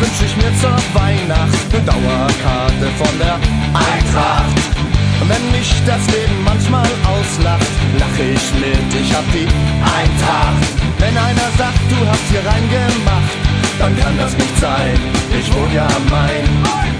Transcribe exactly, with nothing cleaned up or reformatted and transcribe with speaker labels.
Speaker 1: wünsch ich mir zur Weihnacht eine Dauerkarte von der Eintracht. Wenn mich das Leben manchmal auslacht, lach ich mit, ich hab die Eintracht. Wenn einer sagt, du hast hier reingemacht, dann kann das nicht sein, ich wohn ja am Main.